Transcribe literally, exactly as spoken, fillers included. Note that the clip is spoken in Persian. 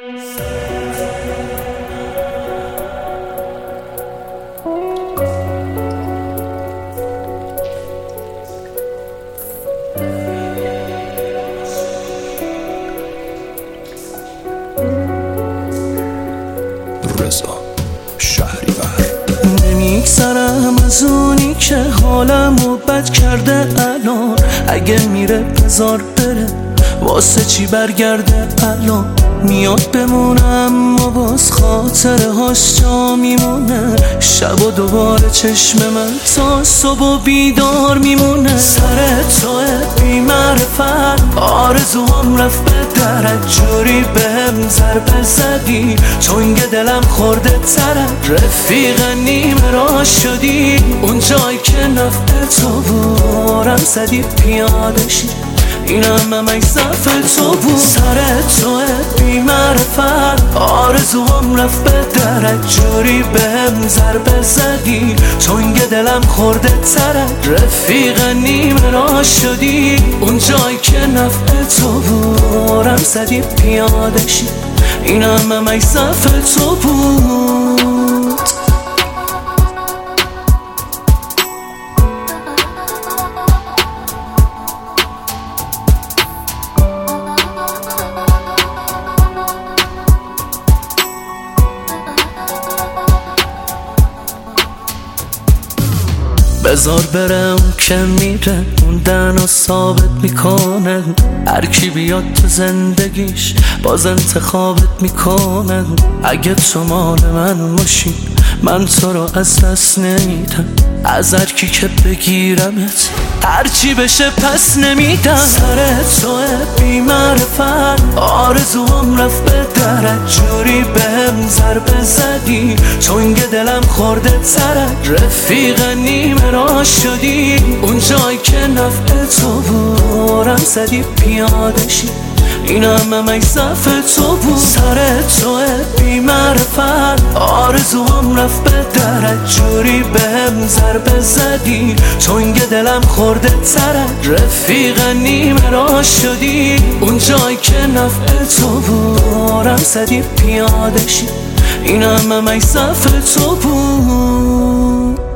رضا شهریور. نمیگذرم از اونی که حالمو بد کرده الان، اگه میره بذار بره، واسه چی برگرده الان؟ میاد بمونم و باز خاطره هاش جا میمونه، شب و دوباره چشم من تا صبح و بیدار میمونه. سر توه بی معرفت، آرزوام رفت به درت، جوری بهم ضربه زدی چونگ دلم خورده ترت. رفیق نیمه راه شدی اون جایی که نفع تو بارم زدی پیاده شی، اینم همه صف تو بود. سر توه بی معرفت، آرزوام رفت به درت، جوری بهم ضربه زدی چونگ دلم خورده ترت. رفیق نیمه راه شدی اون جایی که نفع تو بارم زدی پیاده شی، اینم همه صف تو بود. بذار برم که میره، موندن و ثابت میکنه، هر کی بیاد تو زندگیش باز انتخابت میکنه. اگه تو مال من باشی من تو رو از دست نمیدم، از هر کی که بگیرمت هر چی بشه پس نمیدم. سر توه بی معرفت، آرزوام رفت به درت، جوری بهم ضربه زدی چونگ دلم خورده ترت. رفیق نیمه راه شدی اون جایی که نفع تو بارم زدی پیاده شی، اینم همه صف تو بود. سر توه بی معرفت، آرزوام رفت به درت، جوری بهم ضربه زدی چونگ دلم خورده ترت. رفیق نیمه راه شدی اون جایی که نفع تو بارم زدی پیاده شی، اینم همه صف تو بود.